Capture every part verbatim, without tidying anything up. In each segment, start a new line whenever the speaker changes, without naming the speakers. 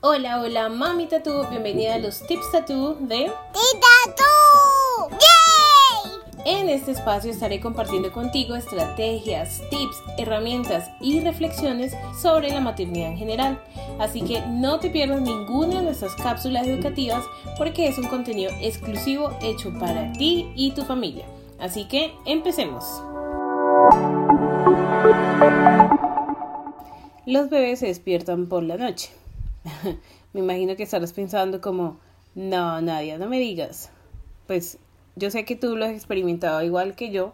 Hola, hola, mami tatú, bienvenida a los Tips Tatú de
¡Tatú! ¡Yay!
En este espacio estaré compartiendo contigo estrategias, tips, herramientas y reflexiones sobre la maternidad en general. Así que no te pierdas ninguna de nuestras cápsulas educativas porque es un contenido exclusivo hecho para ti y tu familia. Así que empecemos. Los bebés se despiertan por la noche. Me imagino que estarás pensando como, no, Nadia, no me digas. Pues yo sé que tú lo has experimentado igual que yo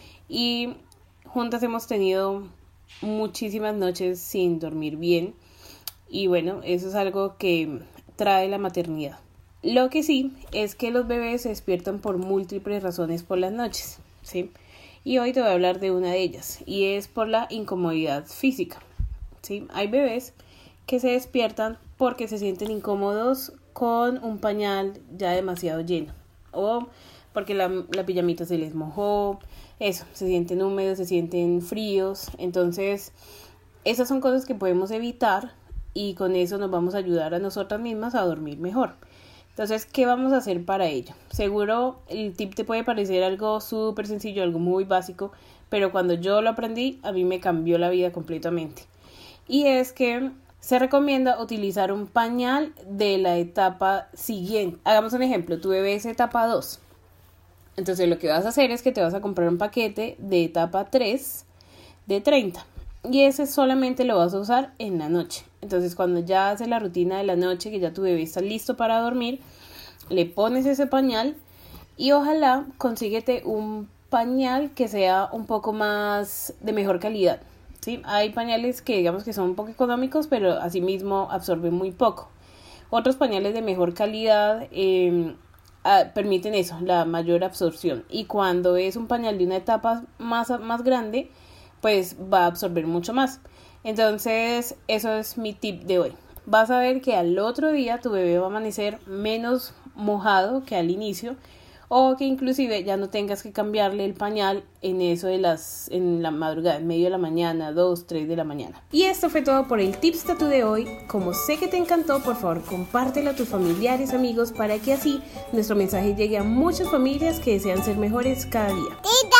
y juntas hemos tenido muchísimas noches sin dormir bien y bueno, eso es algo que trae la maternidad. Lo que sí es que los bebés se despiertan por múltiples razones por las noches, ¿sí? Y hoy te voy a hablar de una de ellas y es por la incomodidad física, ¿sí? Hay bebés que se despiertan porque se sienten incómodos con un pañal ya demasiado lleno o porque la, la pijamita se les mojó, eso, se sienten húmedos, se sienten fríos. Entonces esas son cosas que podemos evitar y con eso nos vamos a ayudar a nosotras mismas a dormir mejor. Entonces, ¿qué vamos a hacer para ello? Seguro el tip te puede parecer algo súper sencillo, algo muy básico, pero cuando yo lo aprendí a mí me cambió la vida completamente. Y es que se recomienda utilizar un pañal de la etapa siguiente. Hagamos un ejemplo, tu bebé es etapa dos. Entonces lo que vas a hacer es que te vas a comprar un paquete de etapa tres de treinta. Y ese solamente lo vas a usar en la noche. Entonces cuando ya haces la rutina de la noche, que ya tu bebé está listo para dormir, le pones ese pañal y ojalá consíguete un pañal que sea un poco más de mejor calidad. ¿Sí? Hay pañales que digamos que son un poco económicos, pero asimismo absorben muy poco. Otros pañales de mejor calidad eh, ah, permiten eso, la mayor absorción. Y cuando es un pañal de una etapa más, más grande, pues va a absorber mucho más. Entonces, eso es mi tip de hoy. Vas a ver que al otro día tu bebé va a amanecer menos mojado que al inicio, o que inclusive ya no tengas que cambiarle el pañal en eso de las, en la madrugada, en medio de la mañana, dos, tres de la mañana. Y esto fue todo por el Tips Tatú de hoy. Como sé que te encantó, por favor compártelo a tus familiares, amigos, para que así nuestro mensaje llegue a muchas familias que desean ser mejores cada día.